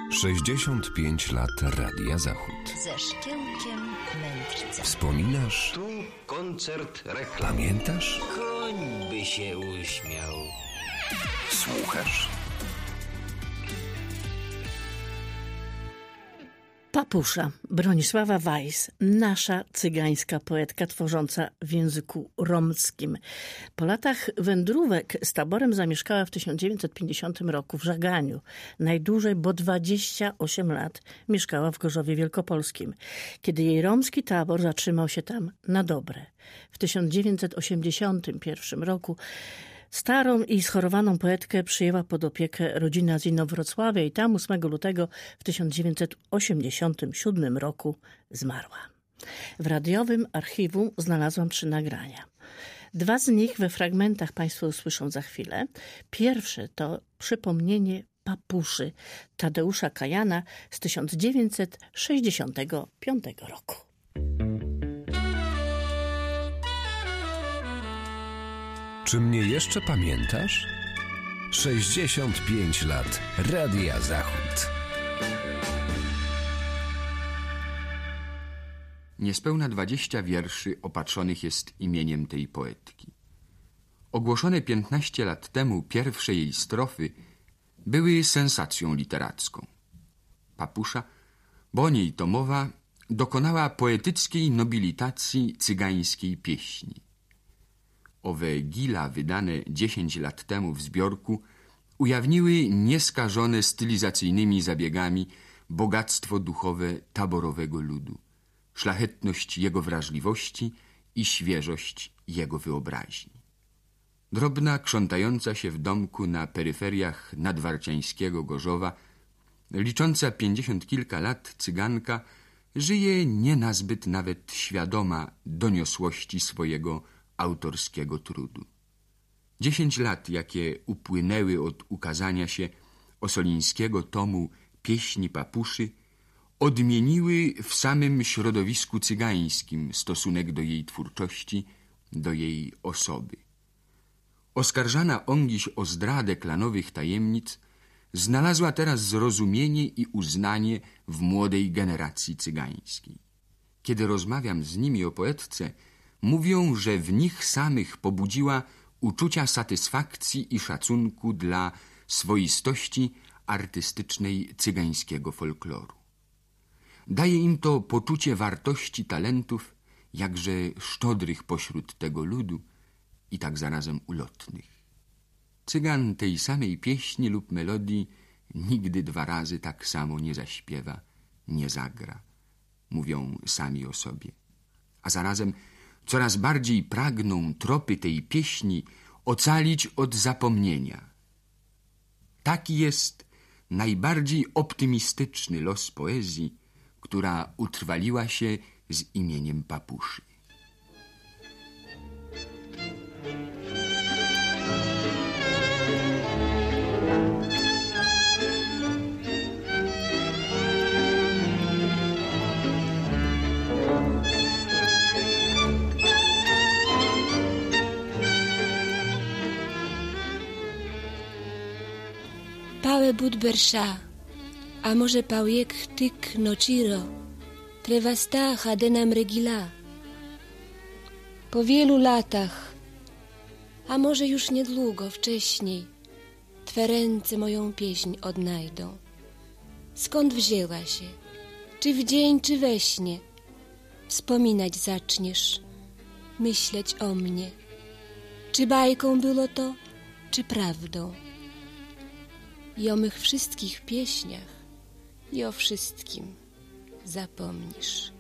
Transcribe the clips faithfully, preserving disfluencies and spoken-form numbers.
sześćdziesiąt pięć lat Radia Zachód. Ze szkiełkiem mędrca. Wspominasz? Tu koncert reklam. Pamiętasz? Koń by się uśmiał. Słuchasz? Papusza Bronisława Weiss, nasza cygańska poetka tworząca w języku romskim. Po latach wędrówek z taborem zamieszkała w tysiąc dziewięćset pięćdziesiątym roku w Żaganiu. Najdłużej, bo dwadzieścia osiem lat mieszkała w Gorzowie Wielkopolskim, kiedy jej romski tabor zatrzymał się tam na dobre. W tysiąc dziewięćset osiemdziesiątym pierwszym roku starą i schorowaną poetkę przyjęła pod opiekę rodzina z Inowrocławia i tam ósmego lutego w tysiąc dziewięćset osiemdziesiątym siódmym roku zmarła. W radiowym archiwum znalazłam trzy nagrania. Dwa z nich we fragmentach Państwo usłyszą za chwilę. Pierwsze to przypomnienie Papuszy Tadeusza Kajana z tysiąc dziewięćset sześćdziesiątego piątego roku. Czy mnie jeszcze pamiętasz? sześćdziesiąt pięć lat Radia Zachód. Niespełna dwadzieścia wierszy opatrzonych jest imieniem tej poetki. Ogłoszone piętnaście lat temu pierwsze jej strofy były sensacją literacką. Papusza, bo o niej to mowa, dokonała poetyckiej nobilitacji cygańskiej pieśni. Owe gila wydane dziesięć lat temu w zbiorku ujawniły nieskażone stylizacyjnymi zabiegami bogactwo duchowe taborowego ludu, szlachetność jego wrażliwości i świeżość jego wyobraźni. Drobna, krzątająca się w domku na peryferiach nadwarciańskiego Gorzowa, licząca pięćdziesiąt kilka lat cyganka, żyje nie nazbyt nawet świadoma doniosłości swojego autorskiego trudu. Dziesięć lat, jakie upłynęły od ukazania się osolińskiego tomu Pieśni Papuszy, odmieniły w samym środowisku cygańskim stosunek do jej twórczości, do jej osoby. Oskarżana ongiś o zdradę klanowych tajemnic znalazła teraz zrozumienie i uznanie w młodej generacji cygańskiej. Kiedy rozmawiam z nimi o poetce, mówią, że w nich samych pobudziła uczucia satysfakcji i szacunku dla swoistości artystycznej cygańskiego folkloru. Daje im to poczucie wartości talentów, jakże szczodrych pośród tego ludu i tak zarazem ulotnych. Cygan tej samej pieśni lub melodii nigdy dwa razy tak samo nie zaśpiewa, nie zagra, mówią sami o sobie. A zarazem coraz bardziej pragną tropy tej pieśni ocalić od zapomnienia. Taki jest najbardziej optymistyczny los poezji, która utrwaliła się z imieniem Papuszy. Pałe budbersza, a może pałjek tyk nociro, trewasta chadenam regila. Po wielu latach, a może już niedługo wcześniej, Twe ręce moją pieśń odnajdą. Skąd wzięła się? Czy w dzień, czy we śnie? Wspominać zaczniesz, myśleć o mnie. Czy bajką było to, czy prawdą? I o mych wszystkich pieśniach i o wszystkim zapomnisz.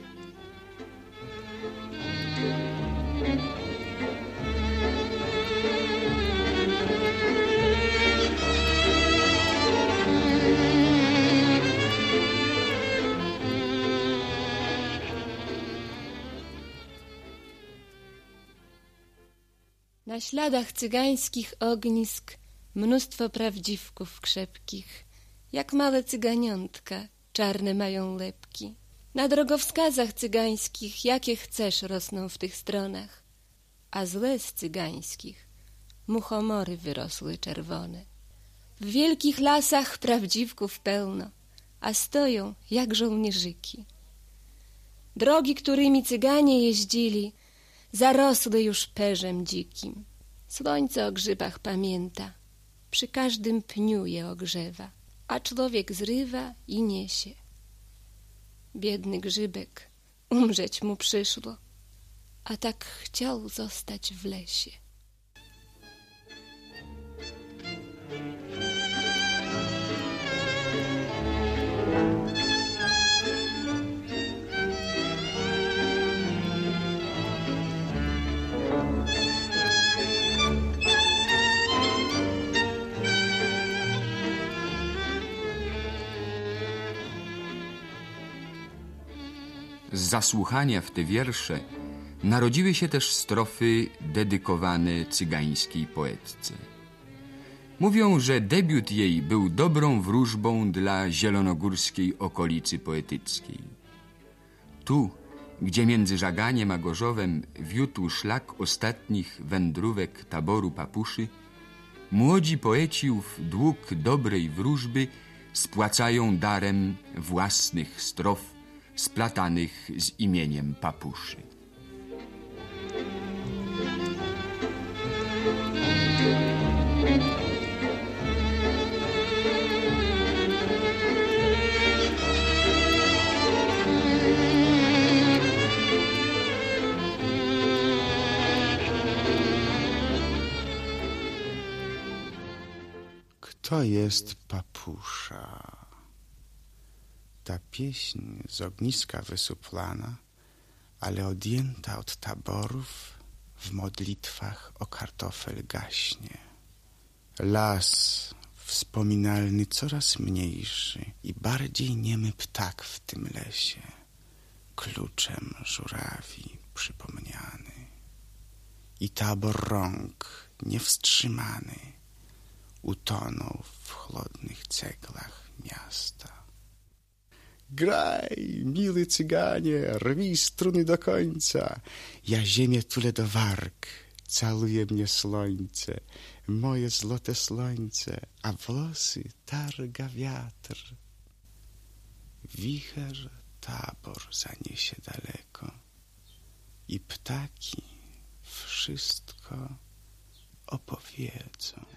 Na śladach cygańskich ognisk mnóstwo prawdziwków krzepkich, jak małe cyganiątka, czarne mają lepki. Na drogowskazach cygańskich, jakie chcesz, rosną w tych stronach, a złe z cygańskich muchomory wyrosły czerwone. W wielkich lasach prawdziwków pełno, a stoją jak żołnierzyki. Drogi, którymi cyganie jeździli, zarosły już perzem dzikim. Słońce o grzybach pamięta, przy każdym pniu je ogrzewa, a człowiek zrywa i niesie. Biedny grzybek, umrzeć mu przyszło, a tak chciał zostać w lesie. Z zasłuchania w te wiersze narodziły się też strofy dedykowane cygańskiej poetce. Mówią, że debiut jej był dobrą wróżbą dla zielonogórskiej okolicy poetyckiej. Tu, gdzie między Żaganiem a Gorzowem wiódł szlak ostatnich wędrówek taboru Papuszy, młodzi poeci ów dług dobrej wróżby spłacają darem własnych strof splatanych z imieniem Papuszy. Kto jest Papusza? Ta pieśń z ogniska wysuplana, ale odjęta od taborów, w modlitwach o kartofel gaśnie. Las wspominalny coraz mniejszy i bardziej niemy ptak w tym lesie, kluczem żurawi przypomniany. I tabor rąk niewstrzymany utonął w chłodnych ceglach miasta. Graj, miły cyganie, rwij struny do końca. Ja ziemię tulę do warg, caluje mnie słońce, moje złote słońce, a włosy targa wiatr. Wicher tabor zaniesie daleko i ptaki wszystko opowiedzą.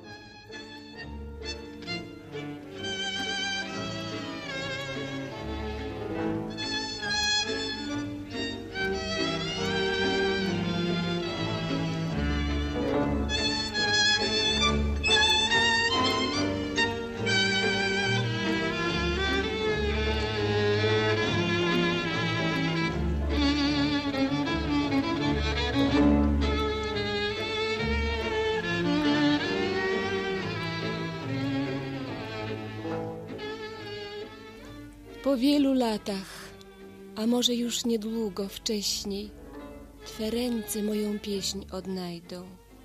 Po wielu latach, a może już niedługo wcześniej, Twe ręce moją pieśń odnajdą.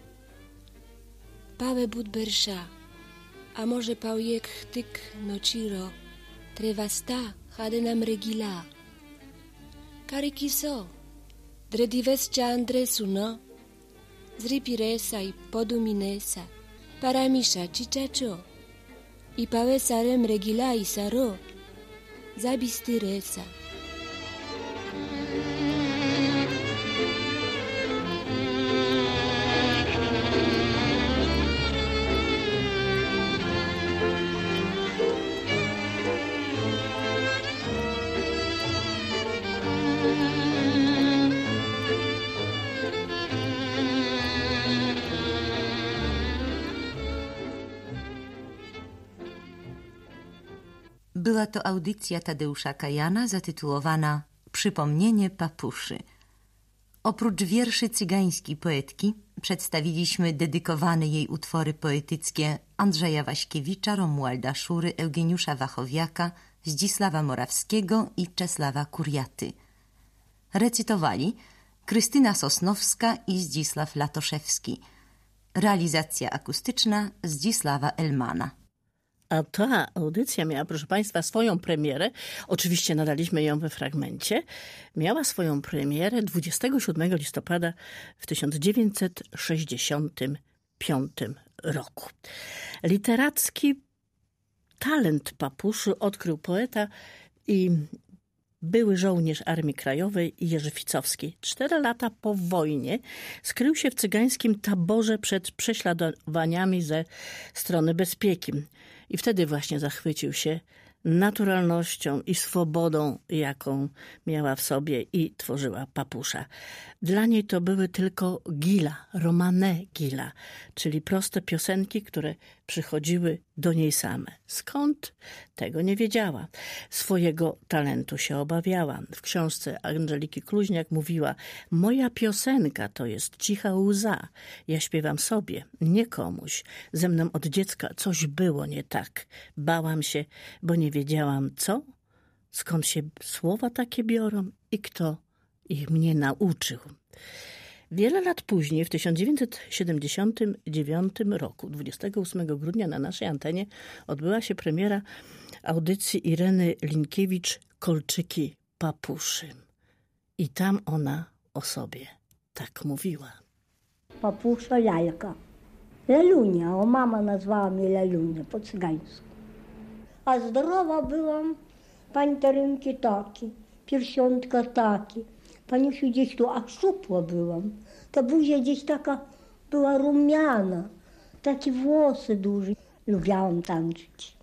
Pałe budbersza, a może pałjek chtyk nociro, trevasta hadenam regila. Karikiso, dredivescia andresu no, zripiresa i poduminesa, paramisha chichacho, i pałesarem regila i saro, zabistyresa. Była to audycja Tadeusza Kajana zatytułowana Przypomnienie Papuszy. Oprócz wierszy cygańskiej poetki przedstawiliśmy dedykowane jej utwory poetyckie Andrzeja Waśkiewicza, Romualda Szury, Eugeniusza Wachowiaka, Zdzisława Morawskiego i Czesława Kuriaty. Recytowali Krystyna Sosnowska i Zdzisław Latoszewski. Realizacja akustyczna Zdzisława Elmana. A ta audycja miała, proszę Państwa, swoją premierę. Oczywiście nadaliśmy ją we fragmencie. Miała swoją premierę dwudziestego siódmego listopada w tysiąc dziewięćset sześćdziesiątym piątym roku. Literacki talent Papuszy odkrył poeta i były żołnierz Armii Krajowej Jerzy Ficowski. Cztery lata po wojnie skrył się w cygańskim taborze przed prześladowaniami ze strony bezpieki. I wtedy właśnie zachwycił się naturalnością i swobodą, jaką miała w sobie i tworzyła Papusza. Dla niej to były tylko gila, romane gila, czyli proste piosenki, które przychodziły do niej same. Skąd? Tego nie wiedziała. Swojego talentu się obawiała. W książce Angeliki Kluźniak mówiła: moja piosenka to jest cicha łza. Ja śpiewam sobie, nie komuś. Ze mną od dziecka coś było nie tak. Bałam się, bo nie wiedziałam co, skąd się słowa takie biorą i kto ich mnie nauczył. Wiele lat później, w tysiąc dziewięćset siedemdziesiątym dziewiątym roku, dwudziestego ósmego grudnia na naszej antenie odbyła się premiera audycji Ireny Linkiewicz Kolczyki Papuszy. I tam ona o sobie tak mówiła. Papusza lalka. Lalunia, o mama nazwała mnie Lalunia po cygańsku. A zdrowa byłam, pani Terynki taki, piersiątka taki. Paniusiu gdzieś tu, a szczupła byłam. Ta buzia gdzieś taka była rumiana, takie włosy duże. Lubiałam tańczyć,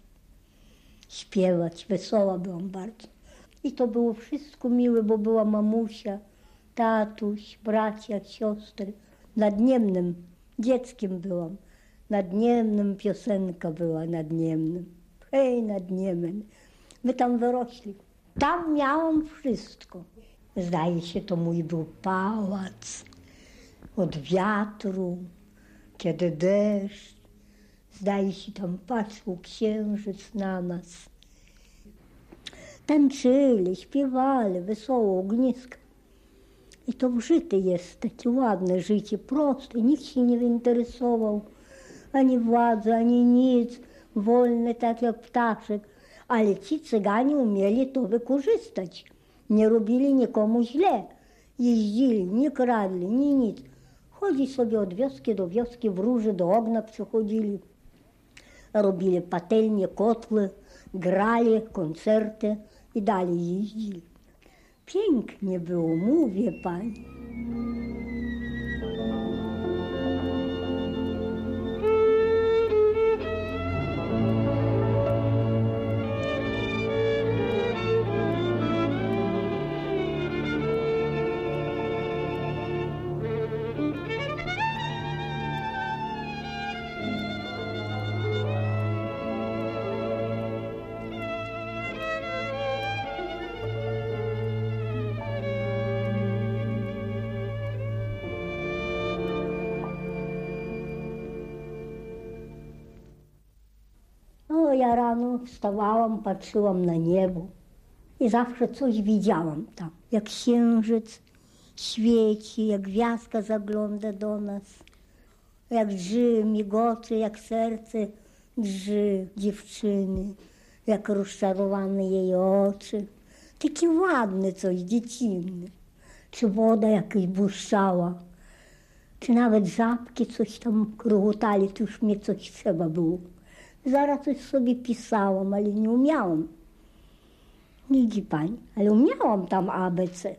śpiewać, wesoła byłam bardzo. I to było wszystko miłe, bo była mamusia, tatuś, bracia, siostry. Nadniemnym dzieckiem byłam. Nadniemnym piosenka była, nadniemnym. Hej, nadniemny. My tam wyrośli. Tam miałam wszystko. Zdaje się, to mój był pałac od wiatru, kiedy deszcz. Zdaje się, tam patrzył księżyc na nas. Tańczyli, śpiewali, wesoło, ogniska. I to życie jest takie ładne życie, proste. Nikt się nie interesował, ani władza, ani nic. Wolne, tak jak ptaszek. Ale ci cyganie umieli to wykorzystać. Nie robili nikomu źle. Jeździli, nie kradli, ni nic. Chodzi sobie od wioski do wioski, wróży do ognia przychodzili. Robili patelnie, kotły, grali, koncerty i dalej jeździli. Pięknie było, mówię pani. Ja rano wstawałam, patrzyłam na niebo i zawsze coś widziałam tam. Jak księżyc świeci, jak gwiazdka zagląda do nas, jak drży, migocze, jak serce drży dziewczyny, jak rozczarowane jej oczy. Takie ładne coś, dziecinne. Czy woda jakaś błyszczała, czy nawet żabki coś tam krugotali, to już mnie coś trzeba było. Zaraz coś sobie pisałam, ale nie umiałam. Widzi pani, ale umiałam tam A B C.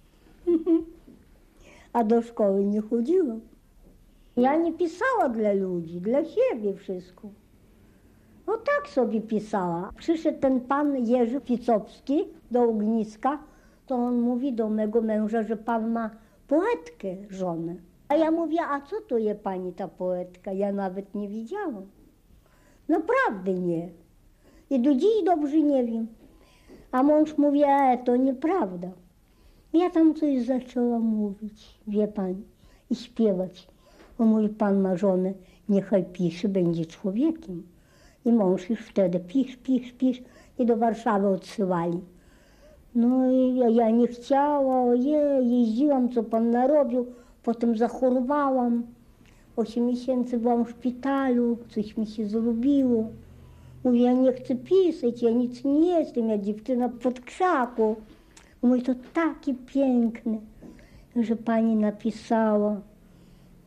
A do szkoły nie chodziłam. Ja nie pisała dla ludzi, dla siebie wszystko. No tak sobie pisała. Przyszedł ten pan Jerzy Ficowski do ogniska, to on mówi do mego męża, że pan ma poetkę, żonę. A ja mówię, a co to jest pani ta poetka? Ja nawet nie widziałam. Naprawdę nie. I do dziś dobrze nie wiem. A mąż mówi, e, to nieprawda. Ja tam coś zaczęłam mówić, wie pani, i śpiewać. Bo mój pan ma żonę, niechaj pisze, będzie człowiekiem. I mąż już wtedy pisz, pisz, pisz i do Warszawy odsyłali. No i ja, ja nie chciała, ojej, jeździłam, co pan narobił, potem zachorowałam. Osiem miesięcy byłam w szpitalu, coś mi się zrobiło. Mówię, ja nie chcę pisać, ja nic nie jestem, ja dziewczyna pod krzaku. Mówię, to takie piękne, że pani napisała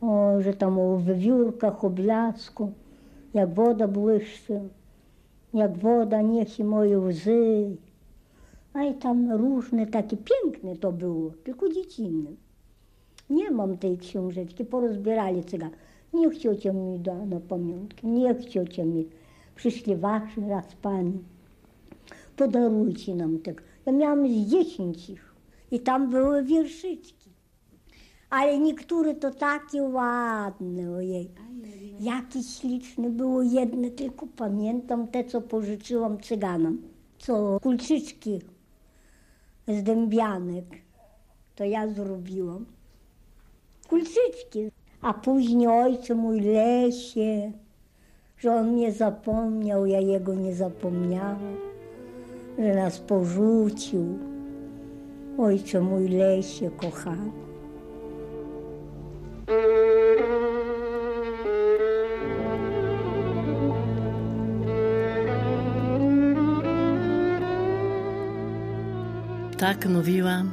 O, że tam o wywiórkach, o blasku, jak woda błyszczy, jak woda niesie moje łzy. A i tam różne, takie piękne to było, tylko dziecinne. Nie mam tej książeczki, porozbierali cygan. Niech ciocia mi da na pamiątkę, niech ciocia mi. Przyszli wasze raz pani, podarujcie nam tego. Ja miałam z dziesięć ich i tam były wierszyczki. Ale niektóre to takie ładne, ojej. Jakie śliczne było jedne, tylko pamiętam te, co pożyczyłam cyganom. Co kulczyczki z dębianek, to ja zrobiłam. Kulczyczki. A później ojcu mój Lesie, że on mnie zapomniał, ja jego nie zapomniałam, że nas porzucił. Ojcze mój Lesie, kochany. Tak mówiła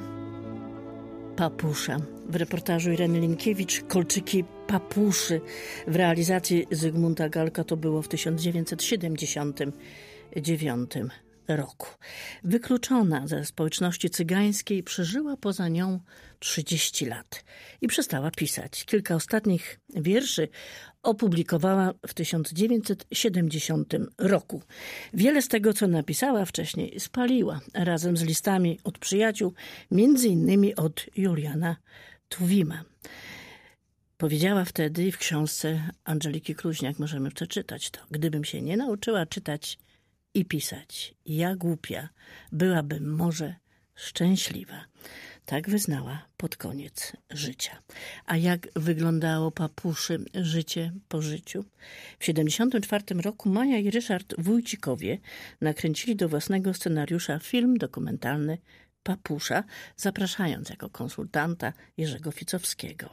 Papusza. W reportażu Ireny Linkiewicz Kolczyki Papuszy w realizacji Zygmunta Galka to było w tysiąc dziewięćset siedemdziesiątym dziewiątym roku. Wykluczona ze społeczności cygańskiej, przeżyła poza nią trzydzieści lat i przestała pisać. Kilka ostatnich wierszy opublikowała w tysiąc dziewięćset siedemdziesiątym roku. Wiele z tego, co napisała wcześniej, spaliła razem z listami od przyjaciół, między innymi od Juliana Tuwima. Powiedziała wtedy w książce Andżeliki Kluźniak, możemy przeczytać to: gdybym się nie nauczyła czytać i pisać, ja głupia, byłabym może szczęśliwa. Tak wyznała pod koniec życia. A jak wyglądało Papuszy życie po życiu? W siedemdziesiątym czwartym roku Maja i Ryszard Wójcikowie nakręcili do własnego scenariusza film dokumentalny Papusza, zapraszając jako konsultanta Jerzego Ficowskiego.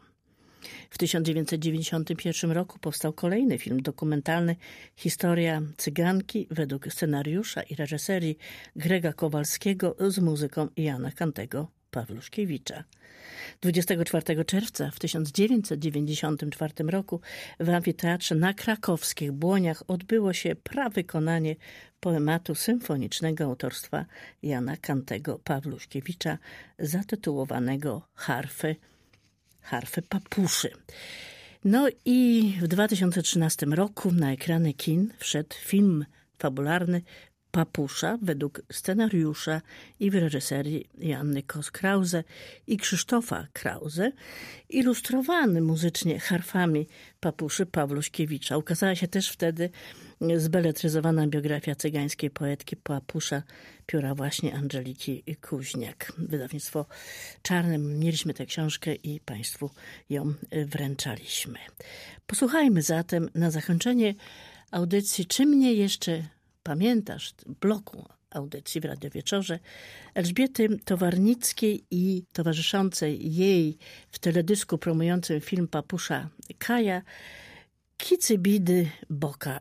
W tysiąc dziewięćset dziewięćdziesiątym pierwszym roku powstał kolejny film dokumentalny Historia Cyganki według scenariusza i reżyserii Grega Kowalskiego z muzyką Jana Kantego Pawluszkiewicza. dwudziestego czwartego czerwca w tysiąc dziewięćset dziewięćdziesiątym czwartym roku w Amfiteatrze na krakowskich Błoniach odbyło się prawykonanie poematu symfonicznego autorstwa Jana Kantego Pawluszkiewicza zatytułowanego Harfy Harfy Papuszy. No i w dwa tysiące trzynastym roku na ekrany kin wszedł film fabularny Papusza według scenariusza i w reżyserii Joanny Kos-Krause i Krzysztofa Krause, ilustrowany muzycznie harfami Papuszy Pawluszkiewicza. Ukazała się też wtedy zbeletryzowana biografia cygańskiej poetki Papusza pióra właśnie Andżeliki Kuźniak. Wydawnictwo Czarne. Mieliśmy tę książkę i Państwu ją wręczaliśmy. Posłuchajmy zatem na zakończenie audycji Czy mnie jeszcze pamiętasz, bloku audycji w Radiowieczorze, Elżbiety Towarnickiej i towarzyszącej jej w teledysku promującym film Papusza Kaja Kicy Bidy Boka.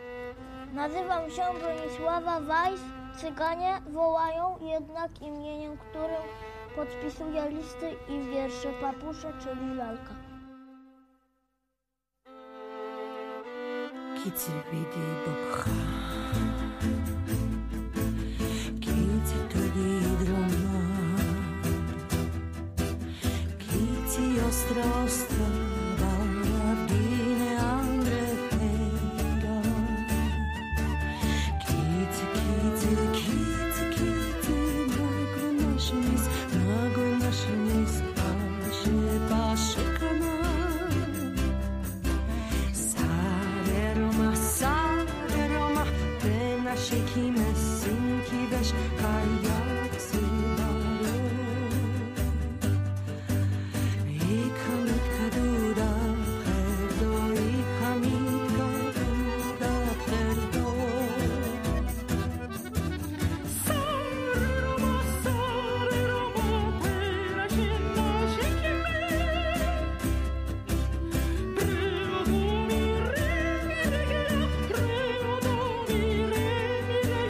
Nazywam się Bronisława Weiss. Cyganie wołają jednak imieniem, którym podpisuję listy i wiersze Papusze, czyli lalka. Kicy bidy boka, kicy togi droma, kicy ostro ostro bawgine andre fega, kicy kicy kicy kicy nagły nasz mis, nagły nasz mis, paszy paszy kanał. Shakime sinki vesh kayak sibare ikamit kaduda perdo ikamit kaduda perdo sareroma sareroma perashina shakime prego do mi re re prego do mi re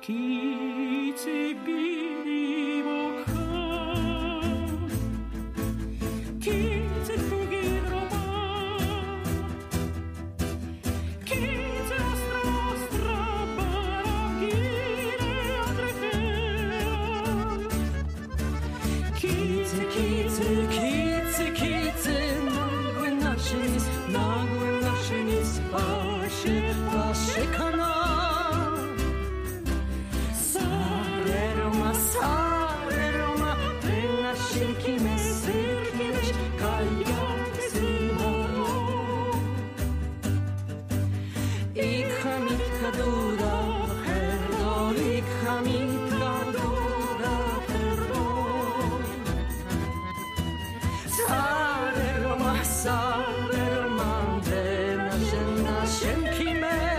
kicy bili mokam, kicy tugi droma, kicy ostra ostra barangile odrefera, kicy, kicy, kicy, kicy, nagły naszy nis, nagły naszy nis, pasie, pasie kanał. Sare Roma, ty na silki me syrki weź, kaliacy maro. I chamitka duda, herdo, i chamitka duda, herdo. Sare Roma, sare Roma, ty na silki me.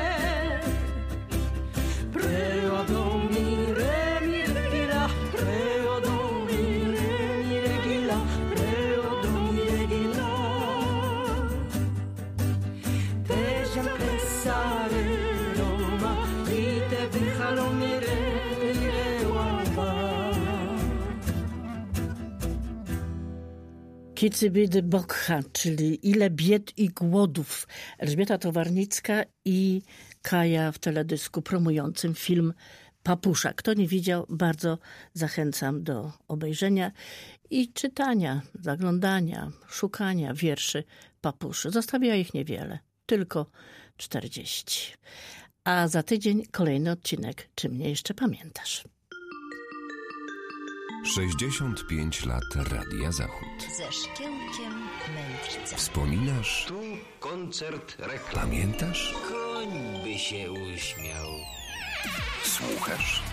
Kicy biedy Bokha, czyli Ile bied i głodów. Elżbieta Towarnicka i Kaja w teledysku promującym film Papusza. Kto nie widział, bardzo zachęcam do obejrzenia i czytania, zaglądania, szukania wierszy Papuszy. Zostawiła ich niewiele, tylko czterdzieści. A za tydzień kolejny odcinek Czy mnie jeszcze pamiętasz? sześćdziesiąt pięć lat Radia Zachód. Ze szkiełkiem mędrca. Wspominasz? Tu koncert reklam. Pamiętasz? Koń by się uśmiał. Słuchasz?